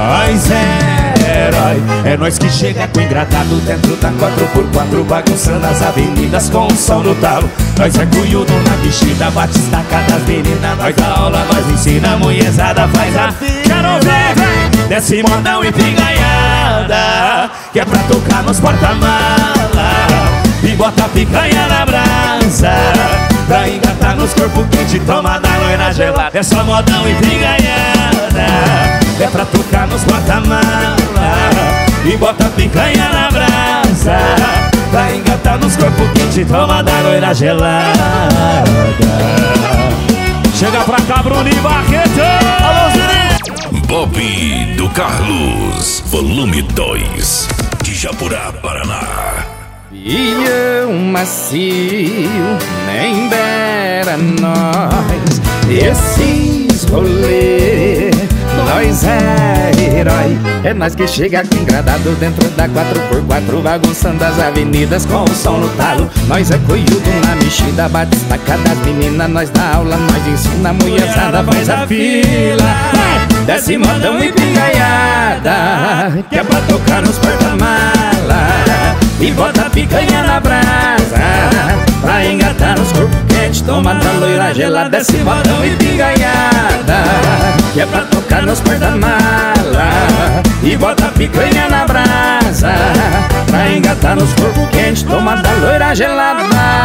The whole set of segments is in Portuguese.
Nós é herói, é nós que chega com engradado dentro da 4x4, bagunçando as avenidas com o som no talo. Nós é cunhudo na vestida, bate estaca das meninas. Nós dá aula, nós ensina, a mulherzada faz a fila. Quero ver, vem, desce modão e picanhada, que é pra tocar nos porta-mala e bota a picanha na brasa, pra engatar nos corpos quentes, toma da loira gelada. É só modão e picanhada, é pra tocar nos porta-mala e bota a picanha na brasa, pra engatar nos corpos quentes, toma da loira gelada. Chega pra cá, Bruno e Barreto. Alô, Zini! Bob do Carlos, volume 2, de Japurá, Paraná. Filhão macio, nem dera nós esses rolê. Nós é herói, é nós que chega aqui engradado dentro da 4x4, bagunçando as avenidas com o som no talo. Nós é coiudo na mexida, bate estaca das meninas. Nós dá aula, nós ensina, a mulherzada faz a fila. Desce modão e pingaiada, que é pra tocar nos porta-mala e bota a picanha na brasa, pra engatar nos corpos quentes, toma da loira gelada. Desce modão e pingaiada, que é pra tocar nos porta-mala e bota a picanha na brasa, pra engatar nos corpos quentes, toma da loira gelada.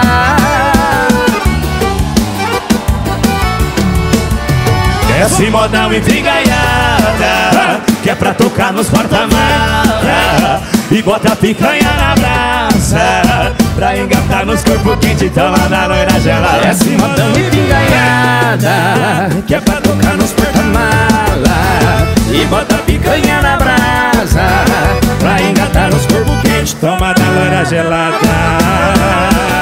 Desce modão e pingaiada, que é pra tocar nos porta-mala e bota a picanha na brasa, pra engatar nos corpos quentes, toma da loira gelada. Desce modão e pingaiada, que é pra tocar nos porta-mala e bota a picanha na brasa, pra engatar nos corpos quentes, toma da loira gelada.